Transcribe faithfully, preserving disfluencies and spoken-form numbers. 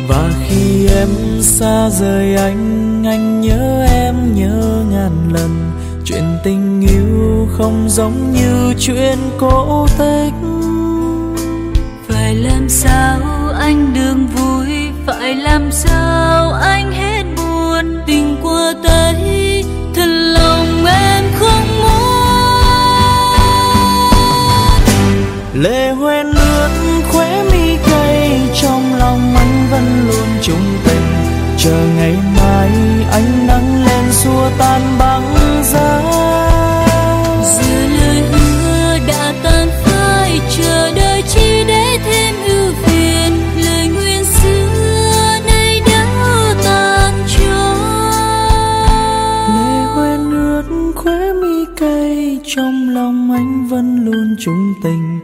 Và khi em xa rời anh, anh nhớ em nhớ ngàn lần. Chuyện tình yêu không giống như chuyện cổ tích. Phải làm sao anh đừng vui, phải làm sao anh hết buồn. Tình qua tay thật lòng em không muốn. Lệ hoen lướt khóe mi cay, trong lòng anh vẫn luôn chung tình. Chờ ngày mai ánh nắng lên xua tan băng giá. Giờ lời hứa đã tan phai, chờ đợi chỉ để thêm ưu phiền. Lời nguyện xưa nay đã tan trôi. Lệ hoen ướt khóe mi cay, trong lòng anh vẫn luôn chung tình.